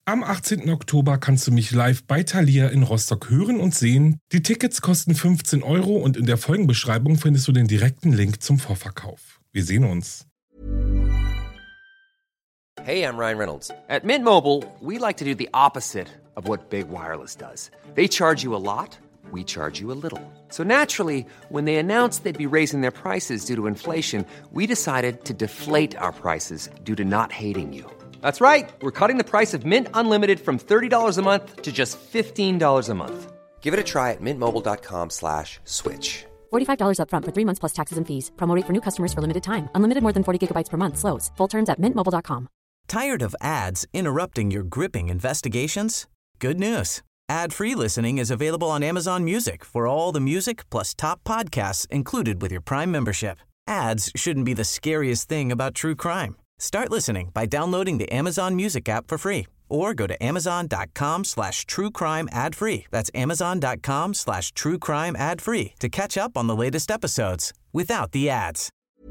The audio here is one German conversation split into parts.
Am 18. Oktober kannst du mich live bei Thalia in Rostock hören und sehen. Die Tickets kosten 15 Euro und in der Folgenbeschreibung findest du den direkten Link zum Vorverkauf. Wir sehen uns. Hey, I'm Ryan Reynolds. At Mint Mobile, we like to do the opposite of what Big Wireless does. They charge you a lot, we charge you a little. So naturally, when they announced they'd be raising their prices due to inflation, we decided to deflate our prices due to not hating you. That's right. We're cutting the price of Mint Unlimited from $30 a month to just $15 a month. Give it a try at mintmobile.com/switch. $45 up front for 3 months plus taxes and fees. Promo rate for new customers for limited time. Unlimited more than 40 gigabytes per month. Slows full terms at mintmobile.com. Tired of ads interrupting your gripping investigations? Good news. Ad-free listening is available on Amazon Music for all the music plus top podcasts included with your Prime membership. Ads shouldn't be the scariest thing about true crime. Start listening by downloading the Amazon Music app for free or go to amazon.com/truecrime ad-free. That's amazon.com/truecrime ad-free to catch up on the latest episodes without the ads.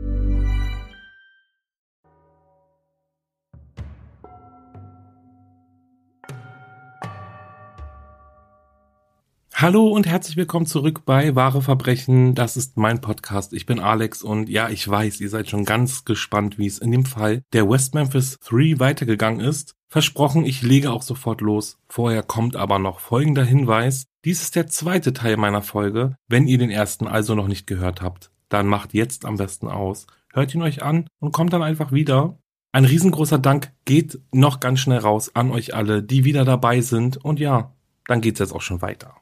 Hallo und herzlich willkommen zurück bei Wahre Verbrechen. Das ist mein Podcast. Ich bin Alex und ja, ich weiß, ihr seid schon ganz gespannt, wie es in dem Fall der West Memphis 3 weitergegangen ist. Versprochen, ich lege auch sofort los. Vorher kommt aber noch folgender Hinweis. Dies ist der zweite Teil meiner Folge. Wenn ihr den ersten also noch nicht gehört habt, dann macht jetzt am besten aus. Hört ihn euch an und kommt dann einfach wieder. Ein riesengroßer Dank geht noch ganz schnell raus an euch alle, die wieder dabei sind. Und ja, dann geht's jetzt auch schon weiter.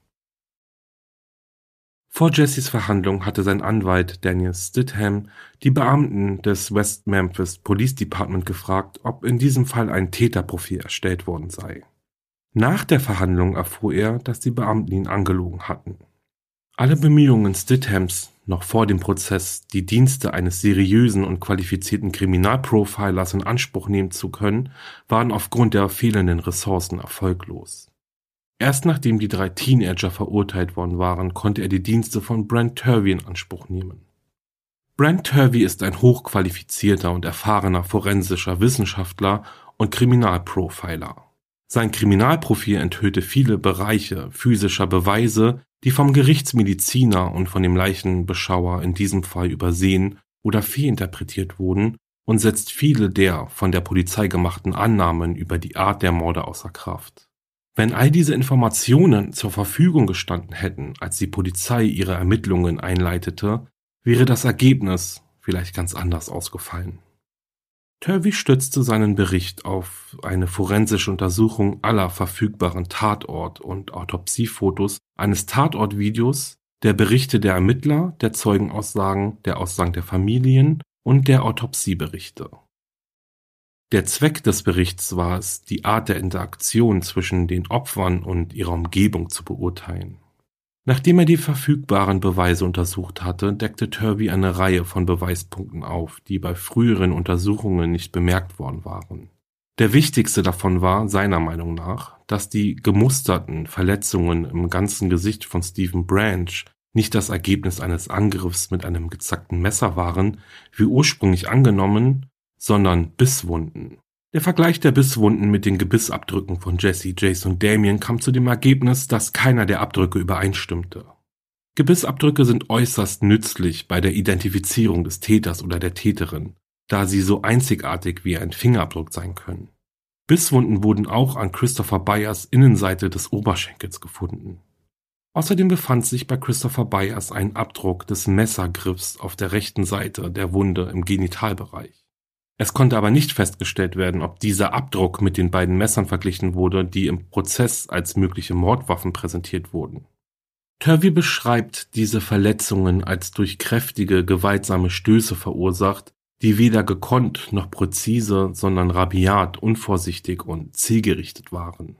Vor Jessys Verhandlung hatte sein Anwalt Daniel Stidham die Beamten des West Memphis Police Department gefragt, ob in diesem Fall ein Täterprofil erstellt worden sei. Nach der Verhandlung erfuhr er, dass die Beamten ihn angelogen hatten. Alle Bemühungen Stidhams, noch vor dem Prozess die Dienste eines seriösen und qualifizierten Kriminalprofilers in Anspruch nehmen zu können, waren aufgrund der fehlenden Ressourcen erfolglos. Erst nachdem die 3 Teenager verurteilt worden waren, konnte er die Dienste von Brent Turvey in Anspruch nehmen. Brent Turvey ist ein hochqualifizierter und erfahrener forensischer Wissenschaftler und Kriminalprofiler. Sein Kriminalprofil enthüllte viele Bereiche physischer Beweise, die vom Gerichtsmediziner und von dem Leichenbeschauer in diesem Fall übersehen oder fehlinterpretiert wurden und setzt viele der von der Polizei gemachten Annahmen über die Art der Morde außer Kraft. Wenn all diese Informationen zur Verfügung gestanden hätten, als die Polizei ihre Ermittlungen einleitete, wäre das Ergebnis vielleicht ganz anders ausgefallen. Turvey stützte seinen Bericht auf eine forensische Untersuchung aller verfügbaren Tatort- und Autopsiefotos, eines Tatortvideos, der Berichte der Ermittler, der Zeugenaussagen, der Aussagen der Familien und der Autopsieberichte. Der Zweck des Berichts war es, die Art der Interaktion zwischen den Opfern und ihrer Umgebung zu beurteilen. Nachdem er die verfügbaren Beweise untersucht hatte, deckte Turvey eine Reihe von Beweispunkten auf, die bei früheren Untersuchungen nicht bemerkt worden waren. Der wichtigste davon war, seiner Meinung nach, dass die gemusterten Verletzungen im ganzen Gesicht von Stephen Branch nicht das Ergebnis eines Angriffs mit einem gezackten Messer waren, wie ursprünglich angenommen, sondern Bisswunden. Der Vergleich der Bisswunden mit den Gebissabdrücken von Jesse, Jace und Damien kam zu dem Ergebnis, dass keiner der Abdrücke übereinstimmte. Gebissabdrücke sind äußerst nützlich bei der Identifizierung des Täters oder der Täterin, da sie so einzigartig wie ein Fingerabdruck sein können. Bisswunden wurden auch an Christopher Byers Innenseite des Oberschenkels gefunden. Außerdem befand sich bei Christopher Byers ein Abdruck des Messergriffs auf der rechten Seite der Wunde im Genitalbereich. Es konnte aber nicht festgestellt werden, ob dieser Abdruck mit den beiden Messern verglichen wurde, die im Prozess als mögliche Mordwaffen präsentiert wurden. Turvey beschreibt diese Verletzungen als durch kräftige, gewaltsame Stöße verursacht, die weder gekonnt noch präzise, sondern rabiat, unvorsichtig und zielgerichtet waren.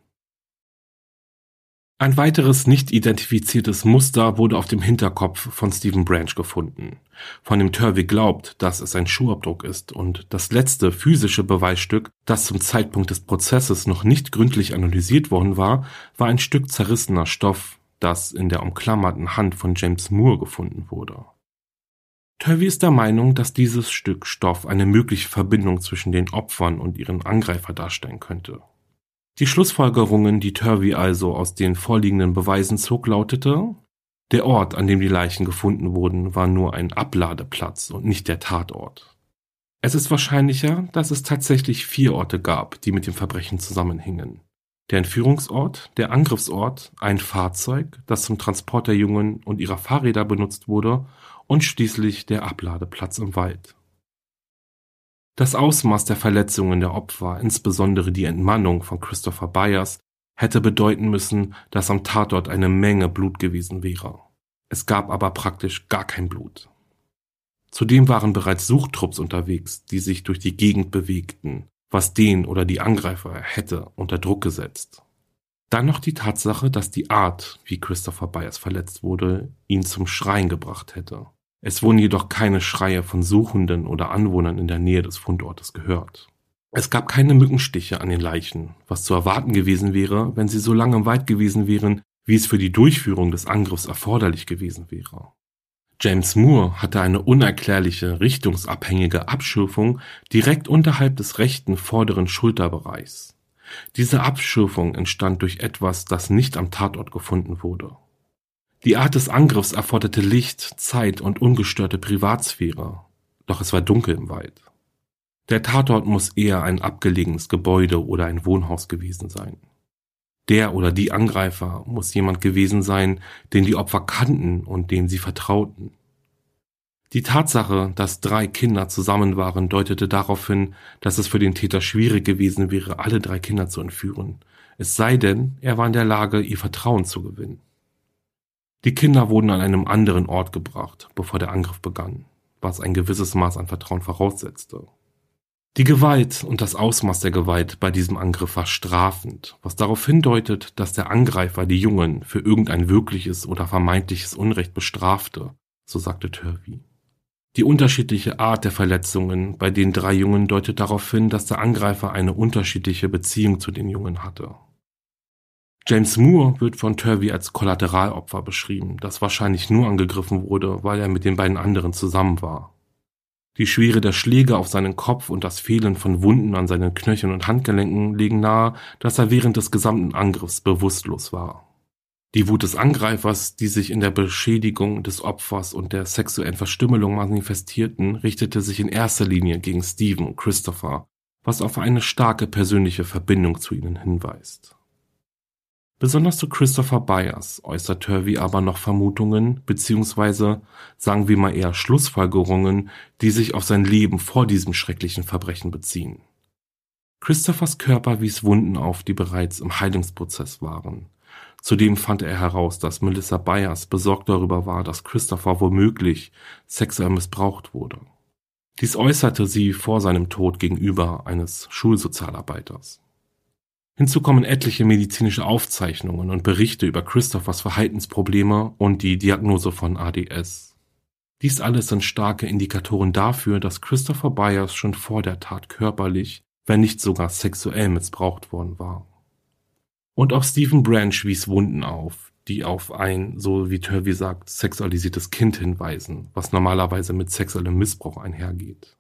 Ein weiteres nicht identifiziertes Muster wurde auf dem Hinterkopf von Stephen Branch gefunden, von dem Turvey glaubt, dass es ein Schuhabdruck ist, und das letzte physische Beweisstück, das zum Zeitpunkt des Prozesses noch nicht gründlich analysiert worden war ein Stück zerrissener Stoff, das in der umklammerten Hand von James Moore gefunden wurde. Turvey ist der Meinung, dass dieses Stück Stoff eine mögliche Verbindung zwischen den Opfern und ihren Angreifer darstellen könnte. Die Schlussfolgerungen, die Turvey also aus den vorliegenden Beweisen zog, lautete: Der Ort, an dem die Leichen gefunden wurden, war nur ein Abladeplatz und nicht der Tatort. Es ist wahrscheinlicher, dass es tatsächlich 4 Orte gab, die mit dem Verbrechen zusammenhingen. Der Entführungsort, der Angriffsort, ein Fahrzeug, das zum Transport der Jungen und ihrer Fahrräder benutzt wurde, und schließlich der Abladeplatz im Wald. Das Ausmaß der Verletzungen der Opfer, insbesondere die Entmannung von Christopher Byers, hätte bedeuten müssen, dass am Tatort eine Menge Blut gewesen wäre. Es gab aber praktisch gar kein Blut. Zudem waren bereits Suchtrupps unterwegs, die sich durch die Gegend bewegten, was den oder die Angreifer hätte unter Druck gesetzt. Dann noch die Tatsache, dass die Art, wie Christopher Byers verletzt wurde, ihn zum Schreien gebracht hätte. Es wurden jedoch keine Schreie von Suchenden oder Anwohnern in der Nähe des Fundortes gehört. Es gab keine Mückenstiche an den Leichen, was zu erwarten gewesen wäre, wenn sie so lange im Wald gewesen wären, wie es für die Durchführung des Angriffs erforderlich gewesen wäre. James Moore hatte eine unerklärliche, richtungsabhängige Abschürfung direkt unterhalb des rechten vorderen Schulterbereichs. Diese Abschürfung entstand durch etwas, das nicht am Tatort gefunden wurde. Die Art des Angriffs erforderte Licht, Zeit und ungestörte Privatsphäre, doch es war dunkel im Wald. Der Tatort muss eher ein abgelegenes Gebäude oder ein Wohnhaus gewesen sein. Der oder die Angreifer muss jemand gewesen sein, den die Opfer kannten und dem sie vertrauten. Die Tatsache, dass 3 Kinder zusammen waren, deutete darauf hin, dass es für den Täter schwierig gewesen wäre, alle 3 Kinder zu entführen, es sei denn, er war in der Lage, ihr Vertrauen zu gewinnen. Die Kinder wurden an einem anderen Ort gebracht, bevor der Angriff begann, was ein gewisses Maß an Vertrauen voraussetzte. Die Gewalt und das Ausmaß der Gewalt bei diesem Angriff war strafend, was darauf hindeutet, dass der Angreifer die Jungen für irgendein wirkliches oder vermeintliches Unrecht bestrafte, so sagte Turvey. Die unterschiedliche Art der Verletzungen bei den 3 Jungen deutet darauf hin, dass der Angreifer eine unterschiedliche Beziehung zu den Jungen hatte. James Moore wird von Turvey als Kollateralopfer beschrieben, das wahrscheinlich nur angegriffen wurde, weil er mit den beiden anderen zusammen war. Die Schwere der Schläge auf seinen Kopf und das Fehlen von Wunden an seinen Knöcheln und Handgelenken legen nahe, dass er während des gesamten Angriffs bewusstlos war. Die Wut des Angreifers, die sich in der Beschädigung des Opfers und der sexuellen Verstümmelung manifestierten, richtete sich in erster Linie gegen Stephen und Christopher, was auf eine starke persönliche Verbindung zu ihnen hinweist. Besonders zu Christopher Byers äußert Turvey aber noch Vermutungen bzw. sagen wir mal eher Schlussfolgerungen, die sich auf sein Leben vor diesem schrecklichen Verbrechen beziehen. Christophers Körper wies Wunden auf, die bereits im Heilungsprozess waren. Zudem fand er heraus, dass Melissa Byers besorgt darüber war, dass Christopher womöglich sexuell missbraucht wurde. Dies äußerte sie vor seinem Tod gegenüber eines Schulsozialarbeiters. Hinzu kommen etliche medizinische Aufzeichnungen und Berichte über Christophers Verhaltensprobleme und die Diagnose von ADS. Dies alles sind starke Indikatoren dafür, dass Christopher Byers schon vor der Tat körperlich, wenn nicht sogar sexuell missbraucht worden war. Und auch Stephen Branch wies Wunden auf, die auf ein, so wie Turvey sagt, sexualisiertes Kind hinweisen, was normalerweise mit sexuellem Missbrauch einhergeht.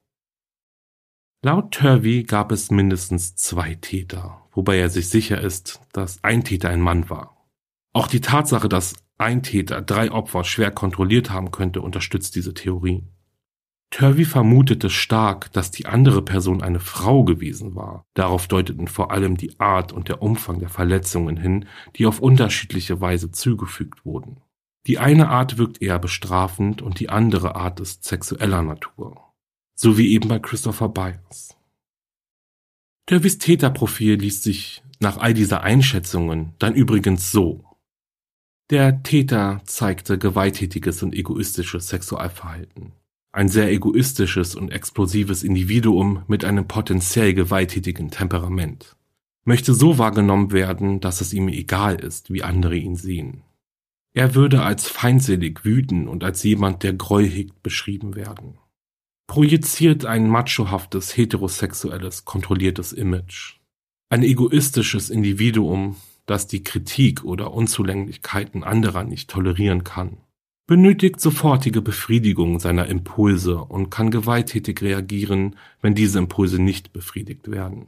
Laut Turvey gab es mindestens 2 Täter, wobei er sich sicher ist, dass ein Täter ein Mann war. Auch die Tatsache, dass ein Täter 3 Opfer schwer kontrolliert haben könnte, unterstützt diese Theorie. Turvey vermutete stark, dass die andere Person eine Frau gewesen war. Darauf deuteten vor allem die Art und der Umfang der Verletzungen hin, die auf unterschiedliche Weise zugefügt wurden. Die eine Art wirkt eher bestrafend und die andere Art ist sexueller Natur. So wie eben bei Christopher Byers. Turveys Täterprofil liest sich nach all dieser Einschätzungen dann übrigens so. Der Täter zeigte gewalttätiges und egoistisches Sexualverhalten. Ein sehr egoistisches und explosives Individuum mit einem potenziell gewalttätigen Temperament. Möchte so wahrgenommen werden, dass es ihm egal ist, wie andere ihn sehen. Er würde als feindselig, wütend und als jemand, der Groll hegt, beschrieben werden. Projiziert ein machohaftes, heterosexuelles, kontrolliertes Image. Ein egoistisches Individuum, das die Kritik oder Unzulänglichkeiten anderer nicht tolerieren kann. Benötigt sofortige Befriedigung seiner Impulse und kann gewalttätig reagieren, wenn diese Impulse nicht befriedigt werden.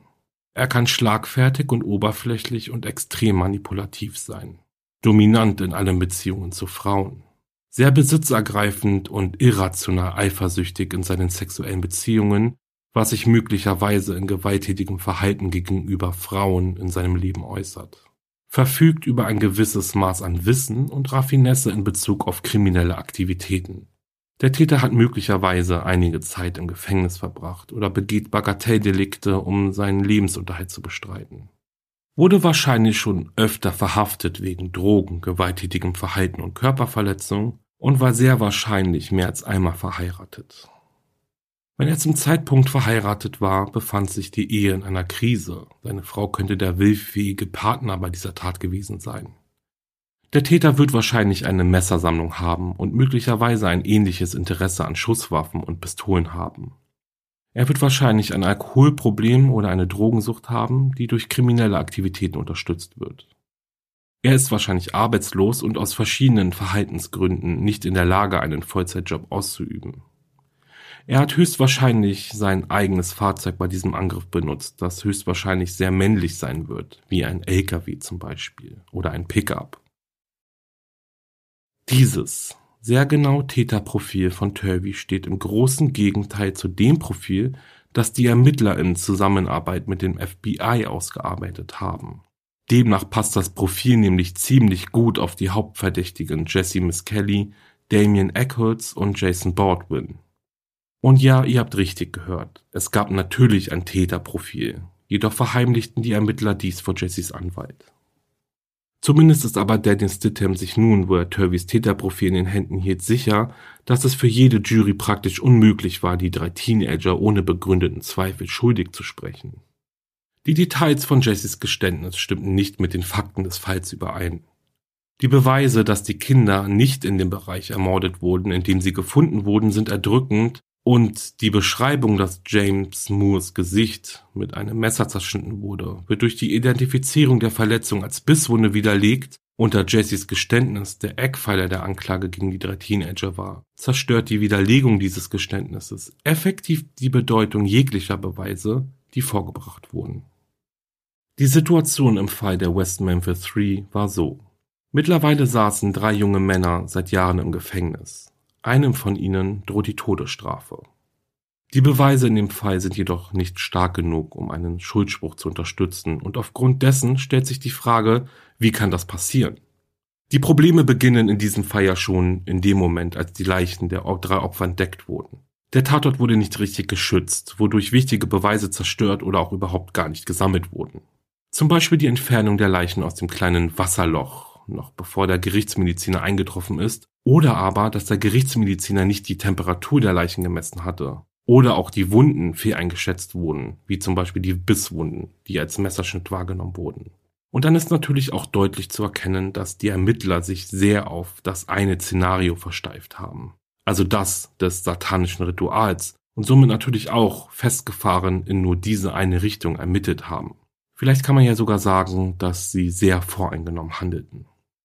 Er kann schlagfertig und oberflächlich und extrem manipulativ sein. Dominant in allen Beziehungen zu Frauen. Sehr besitzergreifend und irrational eifersüchtig in seinen sexuellen Beziehungen, was sich möglicherweise in gewalttätigem Verhalten gegenüber Frauen in seinem Leben äußert. Verfügt über ein gewisses Maß an Wissen und Raffinesse in Bezug auf kriminelle Aktivitäten. Der Täter hat möglicherweise einige Zeit im Gefängnis verbracht oder begeht Bagatelldelikte, um seinen Lebensunterhalt zu bestreiten. Wurde wahrscheinlich schon öfter verhaftet wegen Drogen, gewalttätigem Verhalten und Körperverletzung und war sehr wahrscheinlich mehr als einmal verheiratet. Wenn er zum Zeitpunkt verheiratet war, befand sich die Ehe in einer Krise. Seine Frau könnte der willfähige Partner bei dieser Tat gewesen sein. Der Täter wird wahrscheinlich eine Messersammlung haben und möglicherweise ein ähnliches Interesse an Schusswaffen und Pistolen haben. Er wird wahrscheinlich ein Alkoholproblem oder eine Drogensucht haben, die durch kriminelle Aktivitäten unterstützt wird. Er ist wahrscheinlich arbeitslos und aus verschiedenen Verhaltensgründen nicht in der Lage, einen Vollzeitjob auszuüben. Er hat höchstwahrscheinlich sein eigenes Fahrzeug bei diesem Angriff benutzt, das höchstwahrscheinlich sehr männlich sein wird, wie ein LKW zum Beispiel oder ein Pickup. Dieses sehr genaue Täterprofil von Turvey steht im großen Gegenteil zu dem Profil, das die Ermittler in Zusammenarbeit mit dem FBI ausgearbeitet haben. Demnach passt das Profil nämlich ziemlich gut auf die Hauptverdächtigen Jesse Misskelley, Damien Echols und Jason Baldwin. Und ja, ihr habt richtig gehört, es gab natürlich ein Täterprofil, jedoch verheimlichten die Ermittler dies vor Jessys Anwalt. Zumindest ist aber Daniel Stidham sich nun, wo er Turveys Täterprofil in den Händen hielt, sicher, dass es für jede Jury praktisch unmöglich war, die 3 Teenager ohne begründeten Zweifel schuldig zu sprechen. Die Details von Jessys Geständnis stimmten nicht mit den Fakten des Falls überein. Die Beweise, dass die Kinder nicht in dem Bereich ermordet wurden, in dem sie gefunden wurden, sind erdrückend, und die Beschreibung, dass James Moores Gesicht mit einem Messer zerschnitten wurde, wird durch die Identifizierung der Verletzung als Bisswunde widerlegt und da Jessys Geständnis der Eckpfeiler der Anklage gegen die 3 Teenager war, zerstört die Widerlegung dieses Geständnisses effektiv die Bedeutung jeglicher Beweise, die vorgebracht wurden. Die Situation im Fall der West Memphis 3 war so. Mittlerweile saßen 3 junge Männer seit Jahren im Gefängnis. Einem von ihnen droht die Todesstrafe. Die Beweise in dem Fall sind jedoch nicht stark genug, um einen Schuldspruch zu unterstützen, und aufgrund dessen stellt sich die Frage, wie kann das passieren? Die Probleme beginnen in diesem Fall ja schon in dem Moment, als die Leichen der 3 Opfer entdeckt wurden. Der Tatort wurde nicht richtig geschützt, wodurch wichtige Beweise zerstört oder auch überhaupt gar nicht gesammelt wurden. Zum Beispiel die Entfernung der Leichen aus dem kleinen Wasserloch, noch bevor der Gerichtsmediziner eingetroffen ist, oder aber, dass der Gerichtsmediziner nicht die Temperatur der Leichen gemessen hatte. Oder auch die Wunden fehleingeschätzt wurden, wie zum Beispiel die Bisswunden, die als Messerschnitt wahrgenommen wurden. Und dann ist natürlich auch deutlich zu erkennen, dass die Ermittler sich sehr auf das eine Szenario versteift haben. Also das des satanischen Rituals und somit natürlich auch festgefahren in nur diese eine Richtung ermittelt haben. Vielleicht kann man ja sogar sagen, dass sie sehr voreingenommen handelten.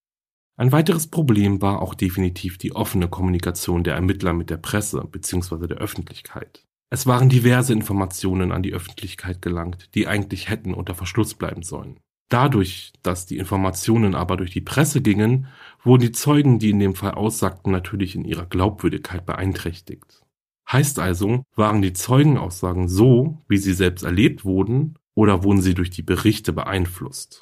Ein weiteres Problem war auch definitiv die offene Kommunikation der Ermittler mit der Presse bzw. der Öffentlichkeit. Es waren diverse Informationen an die Öffentlichkeit gelangt, die eigentlich hätten unter Verschluss bleiben sollen. Dadurch, dass die Informationen aber durch die Presse gingen, wurden die Zeugen, die in dem Fall aussagten, natürlich in ihrer Glaubwürdigkeit beeinträchtigt. Heißt also, waren die Zeugenaussagen so, wie sie selbst erlebt wurden, oder wurden sie durch die Berichte beeinflusst?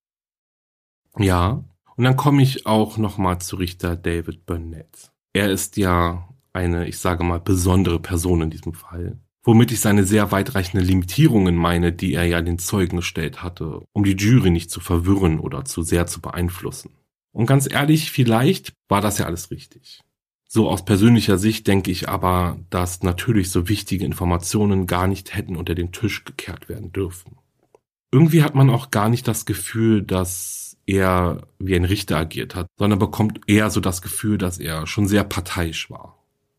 Ja. Und dann komme ich auch nochmal zu Richter David Burnett. Er ist ja eine, ich sage mal, besondere Person in diesem Fall, womit ich seine sehr weitreichenden Limitierungen meine, die er ja den Zeugen gestellt hatte, um die Jury nicht zu verwirren oder zu sehr zu beeinflussen. Und ganz ehrlich, vielleicht war das ja alles richtig. So aus persönlicher Sicht denke ich aber, dass natürlich so wichtige Informationen gar nicht hätten unter den Tisch gekehrt werden dürfen. Irgendwie hat man auch gar nicht das Gefühl, dass er wie ein Richter agiert hat, sondern bekommt eher so das Gefühl, dass er schon sehr parteiisch war.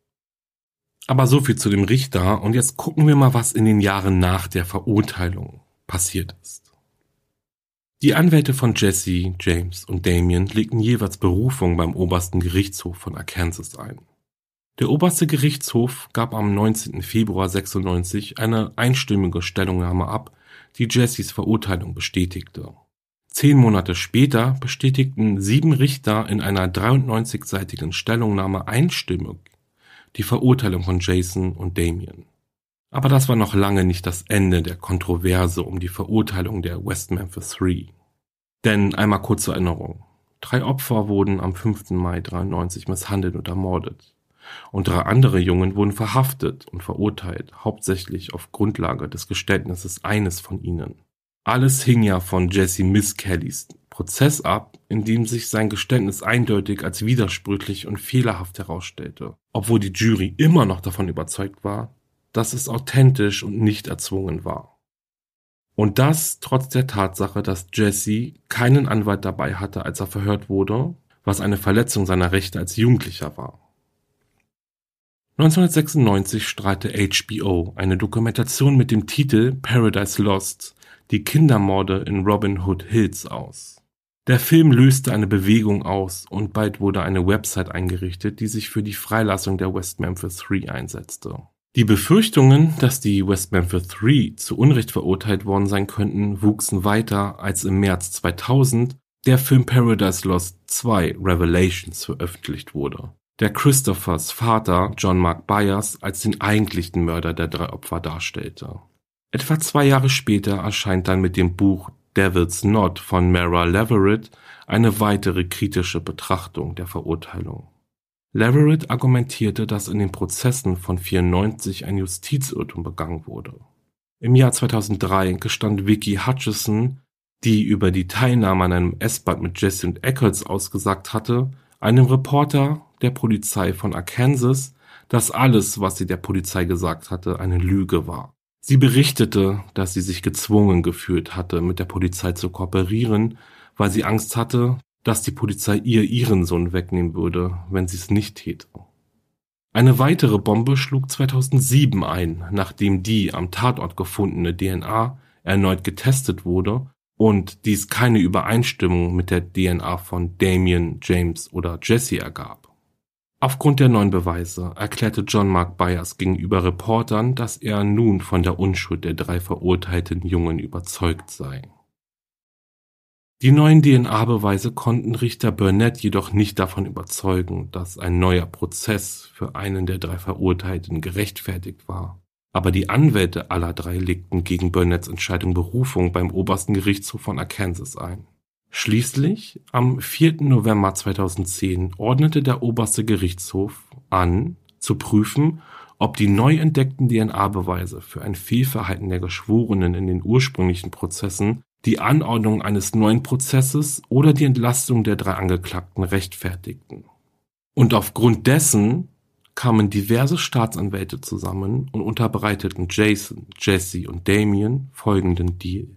Aber so viel zu dem Richter, und jetzt gucken wir mal, was in den Jahren nach der Verurteilung passiert ist. Die Anwälte von Jesse, James und Damien legten jeweils Berufung beim obersten Gerichtshof von Arkansas ein. Der oberste Gerichtshof gab am 19. Februar 96 eine einstimmige Stellungnahme ab, die Jessys Verurteilung bestätigte. 10 Monate später bestätigten 7 Richter in einer 93-seitigen Stellungnahme einstimmig die Verurteilung von Jason und Damien. Aber das war noch lange nicht das Ende der Kontroverse um die Verurteilung der West Memphis 3. Denn einmal kurz zur Erinnerung: 3 Opfer wurden am 5. Mai 93 misshandelt und ermordet. Und 3 andere Jungen wurden verhaftet und verurteilt, hauptsächlich auf Grundlage des Geständnisses eines von ihnen. Alles hing ja von Jesse Miskellys Prozess ab, in dem sich sein Geständnis eindeutig als widersprüchlich und fehlerhaft herausstellte, obwohl die Jury immer noch davon überzeugt war, dass es authentisch und nicht erzwungen war. Und das trotz der Tatsache, dass Jesse keinen Anwalt dabei hatte, als er verhört wurde, was eine Verletzung seiner Rechte als Jugendlicher war. 1996 strahlte HBO eine Dokumentation mit dem Titel Paradise Lost, die Kindermorde in Robin Hood Hills aus. Der Film löste eine Bewegung aus und bald wurde eine Website eingerichtet, die sich für die Freilassung der West Memphis 3 einsetzte. Die Befürchtungen, dass die West Memphis 3 zu Unrecht verurteilt worden sein könnten, wuchsen weiter, als im März 2000 der Film Paradise Lost 2 Revelations veröffentlicht wurde, der Christophers Vater John Mark Byers als den eigentlichen Mörder der 3 Opfer darstellte. Etwa 2 Jahre später erscheint dann mit dem Buch Devil's Knot von Mara Leverett eine weitere kritische Betrachtung der Verurteilung. Leverett argumentierte, dass in den Prozessen von 1994 ein Justizirrtum begangen wurde. Im Jahr 2003 gestand Vicky Hutchison, die über die Teilnahme an einem Essbad mit Jesse und Eccles ausgesagt hatte, einem Reporter der Polizei von Arkansas, dass alles, was sie der Polizei gesagt hatte, eine Lüge war. Sie berichtete, dass sie sich gezwungen gefühlt hatte, mit der Polizei zu kooperieren, weil sie Angst hatte, dass die Polizei ihren Sohn wegnehmen würde, wenn sie es nicht täte. Eine weitere Bombe schlug 2007 ein, nachdem die am Tatort gefundene DNA erneut getestet wurde und dies keine Übereinstimmung mit der DNA von Damien, James oder Jesse ergab. Aufgrund der neuen Beweise erklärte John Mark Byers gegenüber Reportern, dass er nun von der Unschuld der 3 verurteilten Jungen überzeugt sei. Die neuen DNA-Beweise konnten Richter Burnett jedoch nicht davon überzeugen, dass ein neuer Prozess für einen der 3 Verurteilten gerechtfertigt war. Aber die Anwälte aller 3 legten gegen Burnetts Entscheidung Berufung beim obersten Gerichtshof von Arkansas ein. Schließlich, am 4. November 2010, ordnete der oberste Gerichtshof an, zu prüfen, ob die neu entdeckten DNA-Beweise für ein Fehlverhalten der Geschworenen in den ursprünglichen Prozessen die Anordnung eines neuen Prozesses oder die Entlastung der 3 Angeklagten rechtfertigten. Und aufgrund dessen kamen diverse Staatsanwälte zusammen und unterbreiteten Jason, Jesse und Damien folgenden Deal.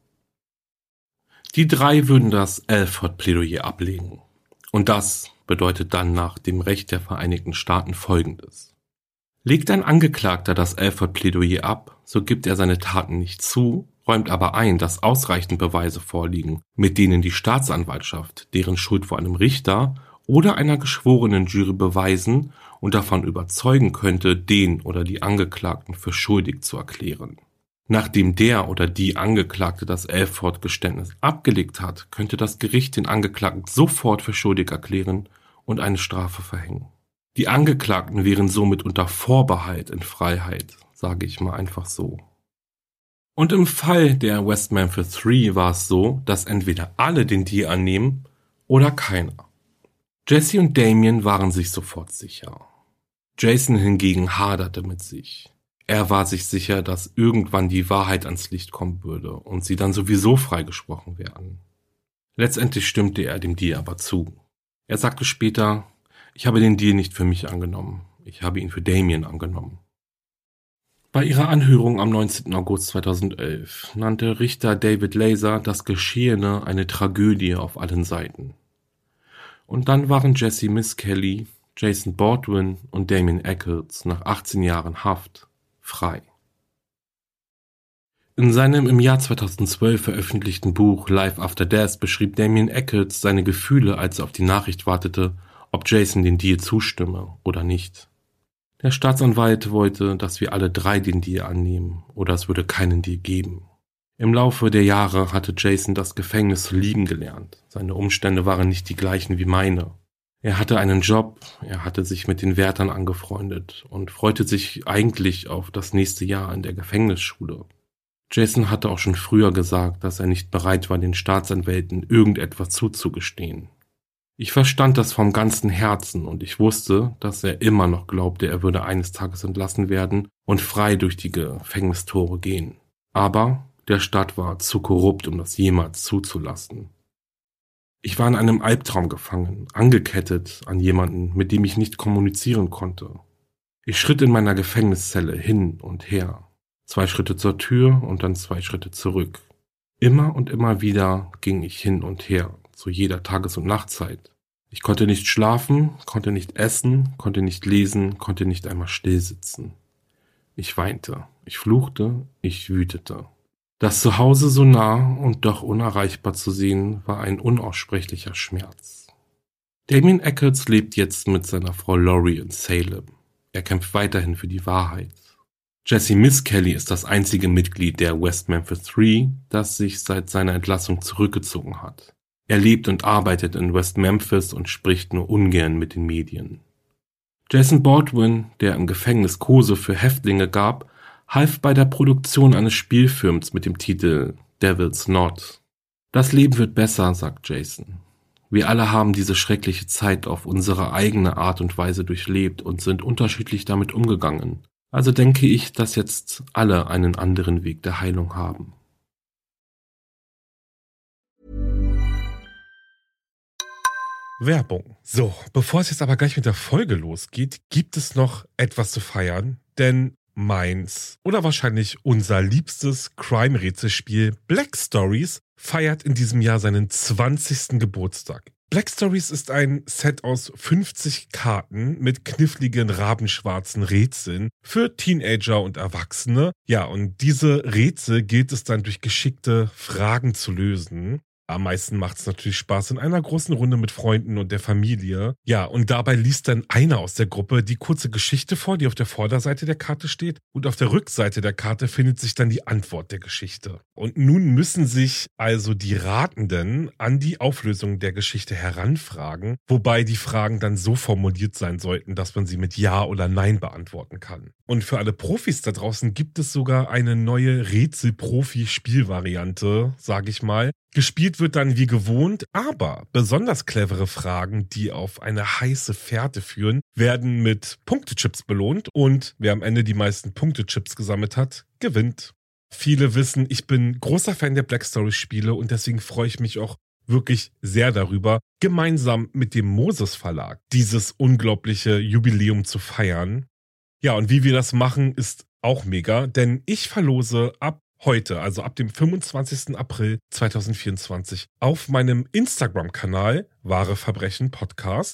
Die 3 würden das Alford-Plädoyer ablegen. Und das bedeutet dann nach dem Recht der Vereinigten Staaten Folgendes. Legt ein Angeklagter das Alford-Plädoyer ab, so gibt er seine Taten nicht zu, räumt aber ein, dass ausreichend Beweise vorliegen, mit denen die Staatsanwaltschaft deren Schuld vor einem Richter oder einer geschworenen Jury beweisen und davon überzeugen könnte, den oder die Angeklagten für schuldig zu erklären. Nachdem der oder die Angeklagte das Alford-Geständnis abgelegt hat, könnte das Gericht den Angeklagten sofort für schuldig erklären und eine Strafe verhängen. Die Angeklagten wären somit unter Vorbehalt in Freiheit, sage ich mal einfach so. Und im Fall der West Memphis 3 war es so, dass entweder alle den Deal annehmen oder keiner. Jesse und Damien waren sich sofort sicher. Jason hingegen haderte mit sich. Er war sich sicher, dass irgendwann die Wahrheit ans Licht kommen würde und sie dann sowieso freigesprochen werden. Letztendlich stimmte er dem Deal aber zu. Er sagte später: Ich habe den Deal nicht für mich angenommen, ich habe ihn für Damien angenommen. Bei ihrer Anhörung am 19. August 2011 nannte Richter David Laser das Geschehene eine Tragödie auf allen Seiten. Und dann waren Jesse Misskelley, Jason Baldwin und Damien Eccles nach 18 Jahren Haft frei. In seinem im Jahr 2012 veröffentlichten Buch Life After Death beschrieb Damien Eccles seine Gefühle, als er auf die Nachricht wartete, ob Jason den Deal zustimme oder nicht. Der Staatsanwalt wollte, dass wir alle 3 den Deal annehmen oder es würde keinen Deal geben. Im Laufe der Jahre hatte Jason das Gefängnis lieben gelernt. Seine Umstände waren nicht die gleichen wie meine. Er hatte einen Job, er hatte sich mit den Wärtern angefreundet und freute sich eigentlich auf das nächste Jahr in der Gefängnisschule. Jason hatte auch schon früher gesagt, dass er nicht bereit war, den Staatsanwälten irgendetwas zuzugestehen. Ich verstand das vom ganzen Herzen und ich wusste, dass er immer noch glaubte, er würde eines Tages entlassen werden und frei durch die Gefängnistore gehen. Aber der Staat war zu korrupt, um das jemals zuzulassen. Ich war in einem Albtraum gefangen, angekettet an jemanden, mit dem ich nicht kommunizieren konnte. Ich schritt in meiner Gefängniszelle hin und her. 2 Schritte zur Tür und dann 2 Schritte zurück. Immer und immer wieder ging ich hin und her, zu jeder Tages- und Nachtzeit. Ich konnte nicht schlafen, konnte nicht essen, konnte nicht lesen, konnte nicht einmal stillsitzen. Ich weinte, ich fluchte, ich wütete. Das Zuhause so nah und doch unerreichbar zu sehen, war ein unaussprechlicher Schmerz. Damien Eccles lebt jetzt mit seiner Frau Laurie in Salem. Er kämpft weiterhin für die Wahrheit. Jesse Misskelley ist das einzige Mitglied der West Memphis 3, das sich seit seiner Entlassung zurückgezogen hat. Er lebt und arbeitet in West Memphis und spricht nur ungern mit den Medien. Jason Baldwin, der im Gefängnis Kurse für Häftlinge gab, half bei der Produktion eines Spielfilms mit dem Titel Devil's Knot. Das Leben wird besser, sagt Jason. Wir alle haben diese schreckliche Zeit auf unsere eigene Art und Weise durchlebt und sind unterschiedlich damit umgegangen. Also denke ich, dass jetzt alle einen anderen Weg der Heilung haben. Werbung. So, bevor es jetzt aber gleich mit der Folge losgeht, gibt es noch etwas zu feiern, denn meins oder wahrscheinlich unser liebstes Crime-Rätselspiel Black Stories feiert in diesem Jahr seinen 20. Geburtstag. Black Stories ist ein Set aus 50 Karten mit kniffligen rabenschwarzen Rätseln für Teenager und Erwachsene. Ja, und diese Rätsel gilt es dann durch geschickte Fragen zu lösen. Am meisten macht es natürlich Spaß in einer großen Runde mit Freunden und der Familie. Ja, und dabei liest dann einer aus der Gruppe die kurze Geschichte vor, die auf der Vorderseite der Karte steht. Und auf der Rückseite der Karte findet sich dann die Antwort der Geschichte. Und nun müssen sich also die Ratenden an die Auflösung der Geschichte heranfragen, wobei die Fragen dann so formuliert sein sollten, dass man sie mit Ja oder Nein beantworten kann. Und für alle Profis da draußen gibt es sogar eine neue Rätsel-Profi-Spielvariante, sage ich mal. Gespielt wird dann wie gewohnt, aber besonders clevere Fragen, die auf eine heiße Fährte führen, werden mit Punktechips belohnt und wer am Ende die meisten Punktechips gesammelt hat, gewinnt. Viele wissen, ich bin großer Fan der Black Stories Spiele und deswegen freue ich mich auch wirklich sehr darüber, gemeinsam mit dem Moses Verlag dieses unglaubliche Jubiläum zu feiern. Ja, und wie wir das machen, ist auch mega, denn ich verlose ab heute, also ab dem 25. April 2024, auf meinem Instagram-Kanal Wahre Verbrechen Podcast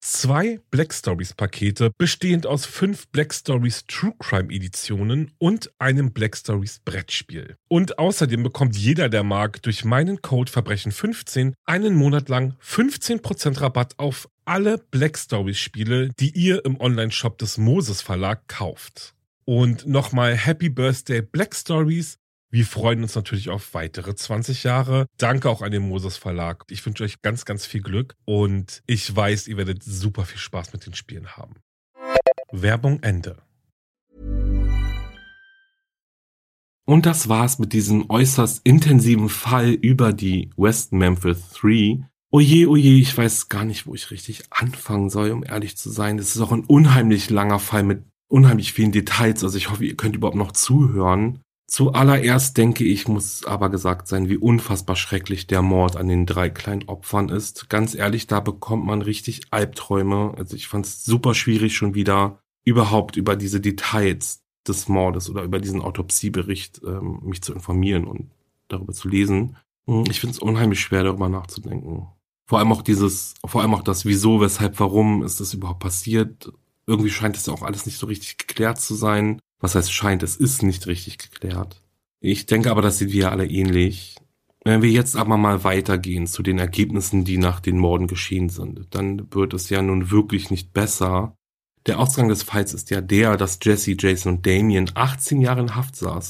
2 Black Stories Pakete, bestehend aus 5 Black Stories True Crime Editionen und einem Black Stories Brettspiel. Und außerdem bekommt jeder, der mag, durch meinen Code Verbrechen15 einen Monat lang 15% Rabatt auf alle Black Stories Spiele, die ihr im Online-Shop des Moses Verlag kauft. Und nochmal Happy Birthday Black Stories. Wir freuen uns natürlich auf weitere 20 Jahre. Danke auch an den Moses Verlag. Ich wünsche euch ganz, ganz viel Glück und ich weiß, ihr werdet super viel Spaß mit den Spielen haben. Werbung Ende. Und das war's mit diesem äußerst intensiven Fall über die West Memphis 3. Oje, ich weiß gar nicht, wo ich richtig anfangen soll, um ehrlich zu sein. Es ist auch ein unheimlich langer Fall mit unheimlich vielen Details. Also ich hoffe, ihr könnt überhaupt noch zuhören. Zuallererst denke ich, muss aber gesagt sein, wie unfassbar schrecklich der Mord an den 3 kleinen Opfern ist. Ganz ehrlich, da bekommt man richtig Albträume. Also ich fand es super schwierig schon wieder überhaupt über diese Details des Mordes oder über diesen Autopsiebericht mich zu informieren und darüber zu lesen. Ich finde es unheimlich schwer, darüber nachzudenken. Vor allem auch das Wieso, Weshalb, Warum ist das überhaupt passiert. Irgendwie scheint es ja auch alles nicht so richtig geklärt zu sein. Was heißt scheint, es ist nicht richtig geklärt. Ich denke aber, das sehen wir alle ähnlich. Wenn wir jetzt aber mal weitergehen zu den Ergebnissen, die nach den Morden geschehen sind, dann wird es ja nun wirklich nicht besser. Der Ausgang des Falls ist ja der, dass Jesse, Jason und Damien 18 Jahre in Haft saßen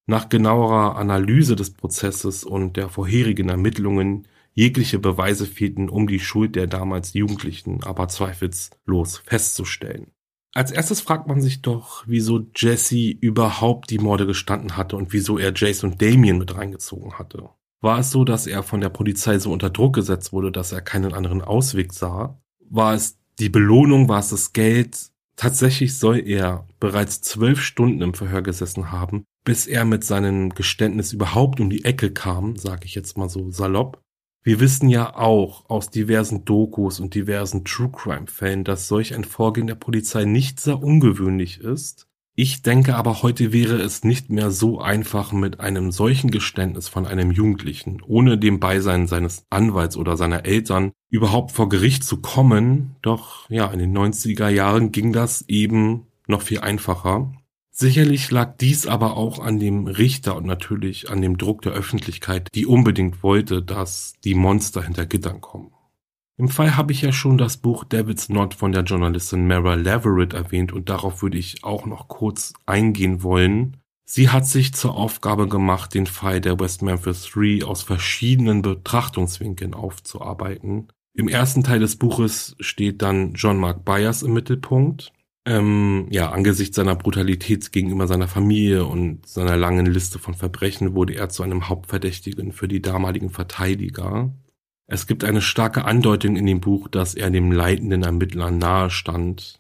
nach genauerer Analyse des Prozesses und der vorherigen Ermittlungen jegliche Beweise fehlten, um die Schuld der damals Jugendlichen aber zweifelslos festzustellen. Als erstes fragt man sich doch, wieso Jesse überhaupt die Morde gestanden hatte und wieso er Jace und Damien mit reingezogen hatte. War es so, dass er von der Polizei so unter Druck gesetzt wurde, dass er keinen anderen Ausweg sah? War es die Belohnung, war es das Geld? Tatsächlich soll er bereits 12 Stunden im Verhör gesessen haben, bis er mit seinem Geständnis überhaupt um die Ecke kam, sage ich jetzt mal so salopp. Wir wissen ja auch aus diversen Dokus und diversen True-Crime-Fällen, dass solch ein Vorgehen der Polizei nicht sehr ungewöhnlich ist. Ich denke aber, heute wäre es nicht mehr so einfach, mit einem solchen Geständnis von einem Jugendlichen, ohne dem Beisein seines Anwalts oder seiner Eltern, überhaupt vor Gericht zu kommen. Doch ja, in den 90er Jahren ging das eben noch viel einfacher. Sicherlich lag dies aber auch an dem Richter und natürlich an dem Druck der Öffentlichkeit, die unbedingt wollte, dass die Monster hinter Gittern kommen. Im Fall habe ich ja schon das Buch Devil's Knot von der Journalistin Mara Leverett erwähnt und darauf würde ich auch noch kurz eingehen wollen. Sie hat sich zur Aufgabe gemacht, den Fall der West Memphis 3 aus verschiedenen Betrachtungswinkeln aufzuarbeiten. Im ersten Teil des Buches steht dann John Mark Byers im Mittelpunkt. Angesichts seiner Brutalität gegenüber seiner Familie und seiner langen Liste von Verbrechen wurde er zu einem Hauptverdächtigen für die damaligen Verteidiger. Es gibt eine starke Andeutung in dem Buch, dass er dem leitenden Ermittler nahe stand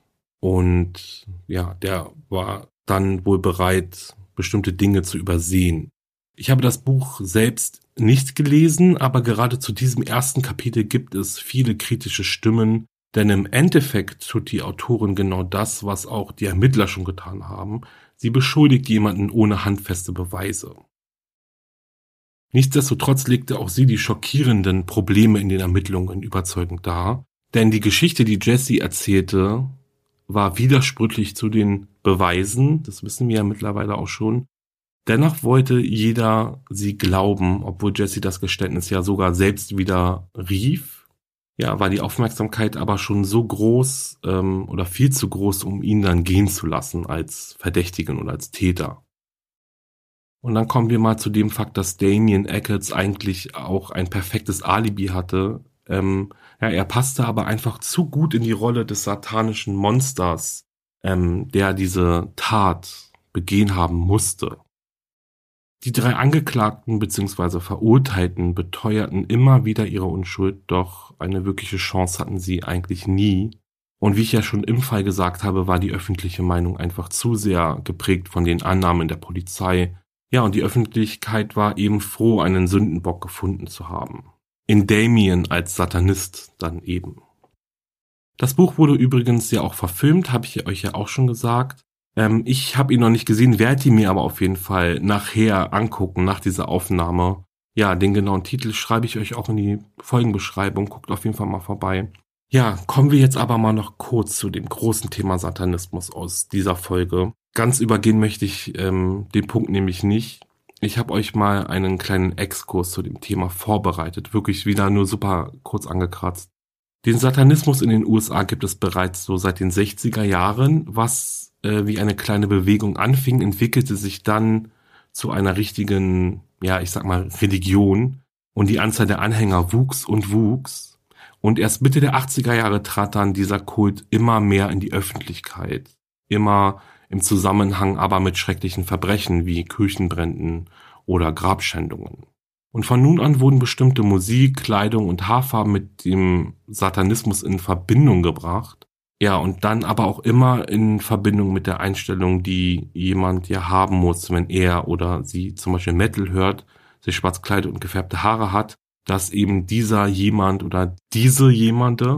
und ja, der war dann wohl bereit, bestimmte Dinge zu übersehen. Ich habe das Buch selbst nicht gelesen, aber gerade zu diesem ersten Kapitel gibt es viele kritische Stimmen, denn im Endeffekt tut die Autorin genau das, was auch die Ermittler schon getan haben. Sie beschuldigt jemanden ohne handfeste Beweise. Nichtsdestotrotz legte auch sie die schockierenden Probleme in den Ermittlungen überzeugend dar, denn die Geschichte, die Jesse erzählte, war widersprüchlich zu den Beweisen, das wissen wir ja mittlerweile auch schon. Dennoch wollte jeder sie glauben, obwohl Jesse das Geständnis ja sogar selbst widerrief. Ja, war die Aufmerksamkeit aber schon so groß oder viel zu groß, um ihn dann gehen zu lassen als Verdächtigen und als Täter. Und dann kommen wir mal zu dem Fakt, dass Damien Eccles eigentlich auch ein perfektes Alibi hatte. Er passte aber einfach zu gut in die Rolle des satanischen Monsters, der diese Tat begehen haben musste. Die 3 Angeklagten bzw. Verurteilten beteuerten immer wieder ihre Unschuld, doch eine wirkliche Chance hatten sie eigentlich nie. Und wie ich ja schon im Fall gesagt habe, war die öffentliche Meinung einfach zu sehr geprägt von den Annahmen der Polizei. Ja, und die Öffentlichkeit war eben froh, einen Sündenbock gefunden zu haben. In Damien als Satanist dann eben. Das Buch wurde übrigens ja auch verfilmt, habe ich euch ja auch schon gesagt. Ich habe ihn noch nicht gesehen, werde ihn mir aber auf jeden Fall nachher angucken, nach dieser Aufnahme. Ja, den genauen Titel schreibe ich euch auch in die Folgenbeschreibung, guckt auf jeden Fall mal vorbei. Ja, kommen wir jetzt aber mal noch kurz zu dem großen Thema Satanismus aus dieser Folge. Ganz übergehen möchte ich den Punkt nämlich nicht. Ich habe euch mal einen kleinen Exkurs zu dem Thema vorbereitet, wirklich wieder nur super kurz angekratzt. Den Satanismus in den USA gibt es bereits so seit den 60er Jahren, was wie eine kleine Bewegung anfing, entwickelte sich dann zu einer richtigen, ja, ich sag mal, Religion. Und die Anzahl der Anhänger wuchs und wuchs. Und erst Mitte der 80er Jahre trat dann dieser Kult immer mehr in die Öffentlichkeit. Immer im Zusammenhang aber mit schrecklichen Verbrechen wie Kirchenbränden oder Grabschändungen. Und von nun an wurden bestimmte Musik, Kleidung und Haarfarben mit dem Satanismus in Verbindung gebracht. Ja, und dann aber auch immer in Verbindung mit der Einstellung, die jemand ja haben muss, wenn er oder sie zum Beispiel Metal hört, sich schwarz kleidet und gefärbte Haare hat, dass eben dieser jemand oder diese jemande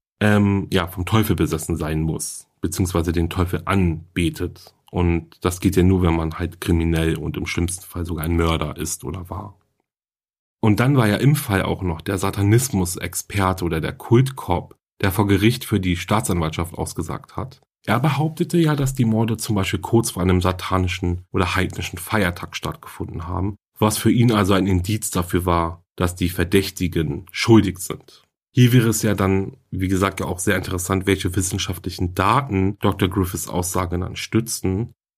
vom Teufel besessen sein muss, beziehungsweise den Teufel anbetet. Und das geht ja nur, wenn man halt kriminell und im schlimmsten Fall sogar ein Mörder ist oder war. Und dann war ja im Fall auch noch der Satanismus-Experte oder der Kultkopf, der vor Gericht für die Staatsanwaltschaft ausgesagt hat. Er behauptete ja, dass die Morde zum Beispiel kurz vor einem satanischen oder heidnischen Feiertag stattgefunden haben, was für ihn also ein Indiz dafür war, dass die Verdächtigen schuldig sind. Hier wäre es ja dann, wie gesagt, ja auch sehr interessant, welche wissenschaftlichen Daten Dr. Griffiths Aussage dann stützten.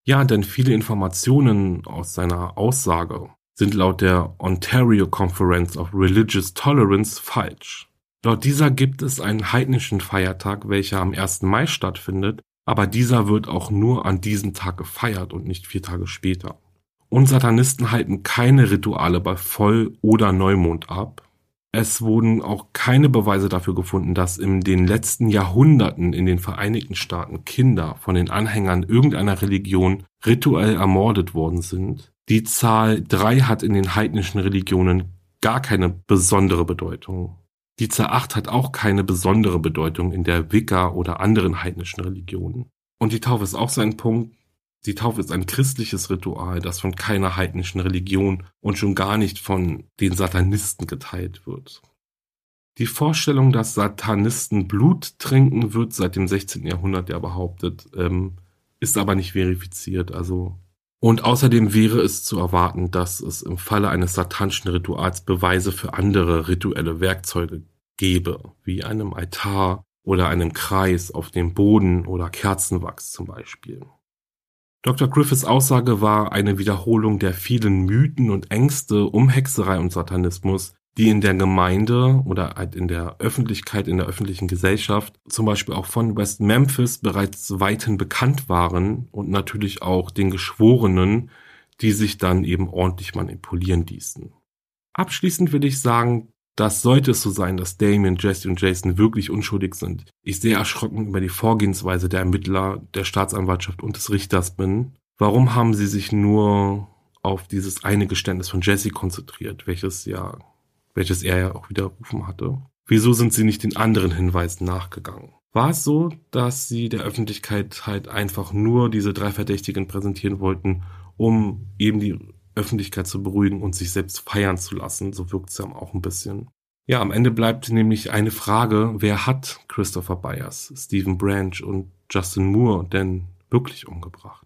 Ja, denn viele Informationen aus seiner Aussage sind laut der Ontario Conference of Religious Tolerance falsch. Laut dieser gibt es einen heidnischen Feiertag, welcher am 1. Mai stattfindet, aber dieser wird auch nur an diesem Tag gefeiert und nicht 4 Tage später. Und Satanisten halten keine Rituale bei Voll- oder Neumond ab. Es wurden auch keine Beweise dafür gefunden, dass in den letzten Jahrhunderten in den Vereinigten Staaten Kinder von den Anhängern irgendeiner Religion rituell ermordet worden sind. Die Zahl 3 hat in den heidnischen Religionen gar keine besondere Bedeutung. Die Zahl 8 hat auch keine besondere Bedeutung in der Wicca oder anderen heidnischen Religionen. Und die Taufe ist auch so ein Punkt. Die Taufe ist ein christliches Ritual, das von keiner heidnischen Religion und schon gar nicht von den Satanisten geteilt wird. Die Vorstellung, dass Satanisten Blut trinken, wird seit dem 16. Jahrhundert ja behauptet, ist aber nicht verifiziert. Und außerdem wäre es zu erwarten, dass es im Falle eines satanischen Rituals Beweise für andere rituelle Werkzeuge gäbe, wie einem Altar oder einem Kreis auf dem Boden oder Kerzenwachs zum Beispiel. Dr. Griffiths Aussage war eine Wiederholung der vielen Mythen und Ängste um Hexerei und Satanismus, die in der Gemeinde oder halt in der Öffentlichkeit, in der öffentlichen Gesellschaft, zum Beispiel auch von West Memphis, bereits weithin bekannt waren und natürlich auch den Geschworenen, die sich dann eben ordentlich manipulieren ließen. Abschließend will ich sagen, dass sollte es so sein, dass Damien, Jesse und Jason wirklich unschuldig sind, ich sehr erschrocken über die Vorgehensweise der Ermittler, der Staatsanwaltschaft und des Richters bin. Warum haben sie sich nur auf dieses eine Geständnis von Jesse konzentriert, welches er ja auch widerrufen hatte? Wieso sind sie nicht den anderen Hinweisen nachgegangen? War es so, dass sie der Öffentlichkeit halt einfach nur diese 3 Verdächtigen präsentieren wollten, um eben die Öffentlichkeit zu beruhigen und sich selbst feiern zu lassen? So wirkt es ja auch ein bisschen. Ja, am Ende bleibt nämlich eine Frage, wer hat Christopher Byers, Stephen Branch und Justin Moore denn wirklich umgebracht?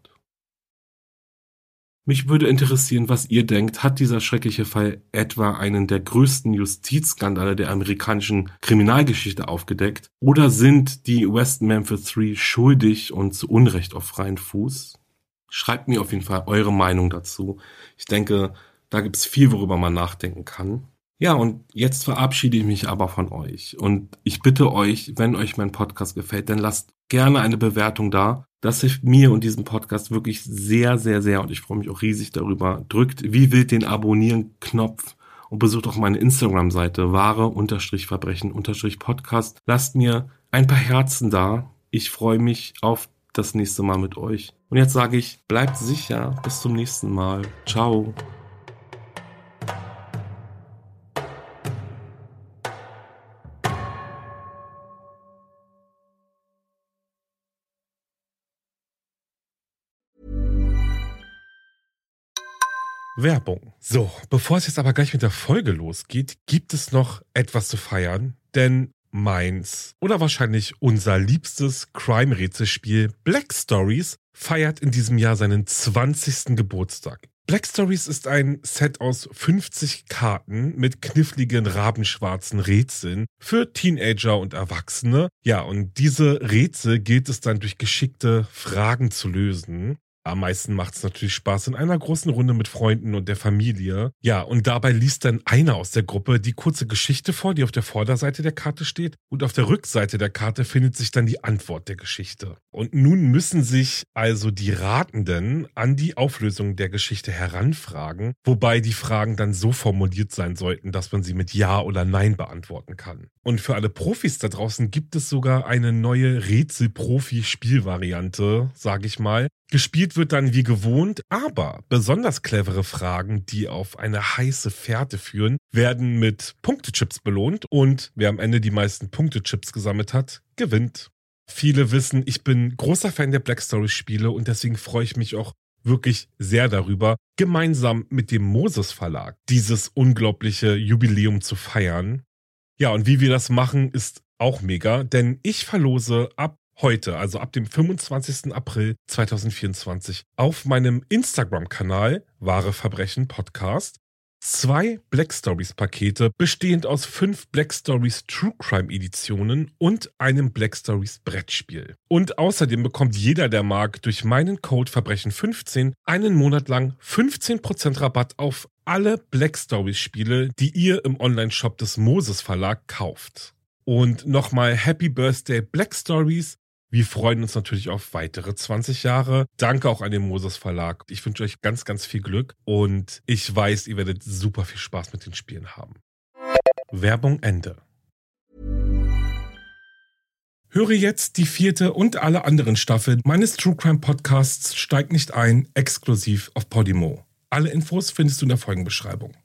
Mich würde interessieren, was ihr denkt. Hat dieser schreckliche Fall etwa einen der größten Justizskandale der amerikanischen Kriminalgeschichte aufgedeckt? Oder sind die West Memphis 3 schuldig und zu Unrecht auf freien Fuß? Schreibt mir auf jeden Fall eure Meinung dazu. Ich denke, da gibt es viel, worüber man nachdenken kann. Ja, und jetzt verabschiede ich mich aber von euch. Und ich bitte euch, wenn euch mein Podcast gefällt, dann lasst gerne eine Bewertung da. Das hilft mir und diesem Podcast wirklich sehr, sehr, sehr. Und ich freue mich auch riesig darüber. Drückt wie wild den Abonnieren-Knopf und besucht auch meine Instagram-Seite wahre-verbrechen-podcast. Lasst mir ein paar Herzen da. Ich freue mich auf das nächste Mal mit euch. Und jetzt sage ich, bleibt sicher. Bis zum nächsten Mal. Ciao. Werbung. So, bevor es jetzt aber gleich mit der Folge losgeht, gibt es noch etwas zu feiern, denn meins oder wahrscheinlich unser liebstes Crime-Rätselspiel Black Stories feiert in diesem Jahr seinen 20. Geburtstag. Black Stories ist ein Set aus 50 Karten mit kniffligen rabenschwarzen Rätseln für Teenager und Erwachsene. Ja, und diese Rätsel gilt es dann durch geschickte Fragen zu lösen. Am meisten macht es natürlich Spaß in einer großen Runde mit Freunden und der Familie. Ja, und dabei liest dann einer aus der Gruppe die kurze Geschichte vor, die auf der Vorderseite der Karte steht. Und auf der Rückseite der Karte findet sich dann die Antwort der Geschichte. Und nun müssen sich also die Ratenden an die Auflösung der Geschichte heranfragen, wobei die Fragen dann so formuliert sein sollten, dass man sie mit Ja oder Nein beantworten kann. Und für alle Profis da draußen gibt es sogar eine neue Rätsel-Profi-Spielvariante, sage ich mal. Gespielt wird dann wie gewohnt, aber besonders clevere Fragen, die auf eine heiße Fährte führen, werden mit Punktechips belohnt und wer am Ende die meisten Punktechips gesammelt hat, gewinnt. Viele wissen, ich bin großer Fan der Black Stories Spiele und deswegen freue ich mich auch wirklich sehr darüber, gemeinsam mit dem Moses Verlag dieses unglaubliche Jubiläum zu feiern. Ja, und wie wir das machen, ist auch mega, denn ich verlose ab heute, also ab dem 25. April 2024, auf meinem Instagram-Kanal Wahre Verbrechen Podcast 2 Black Stories Pakete, bestehend aus 5 Black Stories True Crime Editionen und einem Black Stories Brettspiel. Und außerdem bekommt jeder, der mag, durch meinen Code Verbrechen15 einen Monat lang 15% Rabatt auf alle Black Stories Spiele, die ihr im Online-Shop des Moses Verlag kauft. Und nochmal Happy Birthday Black Stories. Wir freuen uns natürlich auf weitere 20 Jahre. Danke auch an den Moses Verlag. Ich wünsche euch ganz, ganz viel Glück und ich weiß, ihr werdet super viel Spaß mit den Spielen haben. Werbung Ende. Höre jetzt die 4. und alle anderen Staffeln meines True Crime Podcasts Steig nicht ein, exklusiv auf Podimo. Alle Infos findest du in der Folgenbeschreibung.